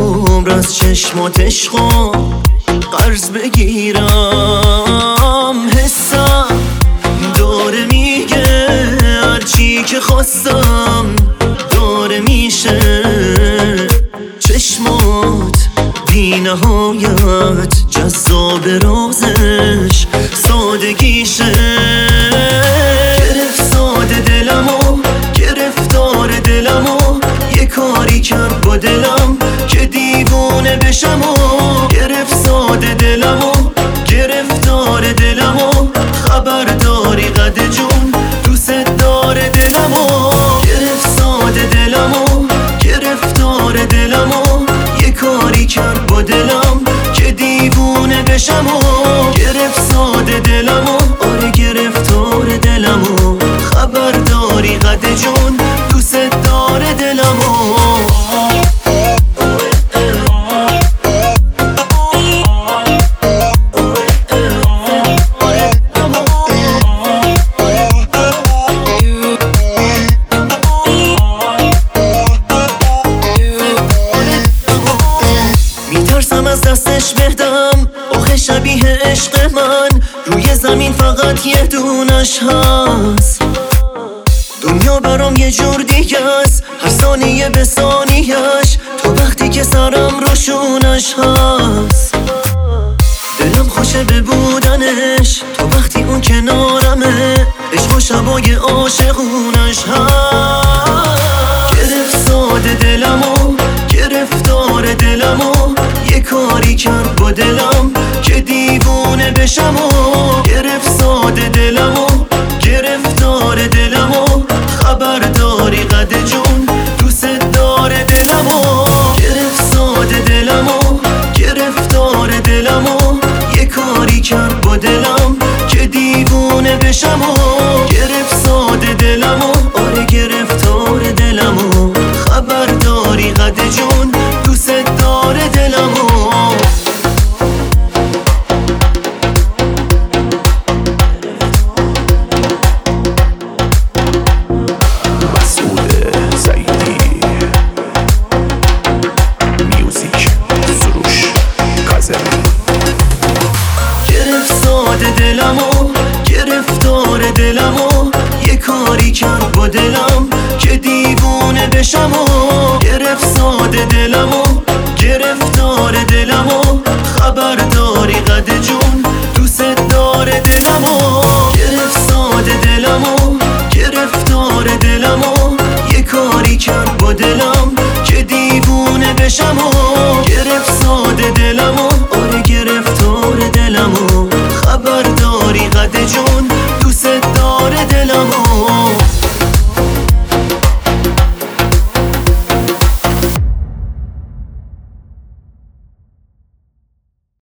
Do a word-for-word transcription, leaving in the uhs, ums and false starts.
عمر از چشمات عشقا قرض بگیرم. حسم داره میگه هرچی که خواستم داره میشه. چشمات بی نهایت جذاب رازش سادگیشه. گرفت ساده دلمو گرفتار دلمو یه کاری کرد با دلم که دیوونه بشم. و گرفت ساده دلمو گرفتار دلمو خبرداری قد جون دوست داره دلمو. گرفت ساده دلمو گرفتار دلمو یه کاری کرد با دلم که دیوونه بشم. و گرفت ساده دلمو آره گرفتار دلمو خبرداری قد جون دوست داره دلمو. میترسم از دستش بدم آخه شبیه عشق من روی زمین فقط یه دونش هست. دنیا برام یه جور دیگه است هر ثانیه به ثانیه‌اش تو وقتی که سرم روشونش هست. دلم خوشه به بودنش تو وقتی اون کنارمه. عشق و شبای عاشقونش هست. گرفت ساده دلمو گرفتار دلمو یه کاری کرد با دلم که دیوونه بشم. و گرفت ساده دلمو گرفتار دلمو خبرداری قد جون دوست داره دلمو. گرفت ساده دلمو گرفتار دلمو یه کاری کرد با دلم که دیوونه بشم. و گرفت ساده دلمو آره گرفتار دلمو خبرداری قد جون دوست داره دلمو. دلمو گرفتار دلمو یه کاری کرد با دلم که دیوونه بشم. و گرفت ساده دلمو گرفتار دلمو خبرداری قد جون دوست داره دلمو. گرفت ساده دلمو گرفتار دلمو یه کاری کرد با دلم که دیوونه بشم. و گرفت ساده دلمو آره گرفتار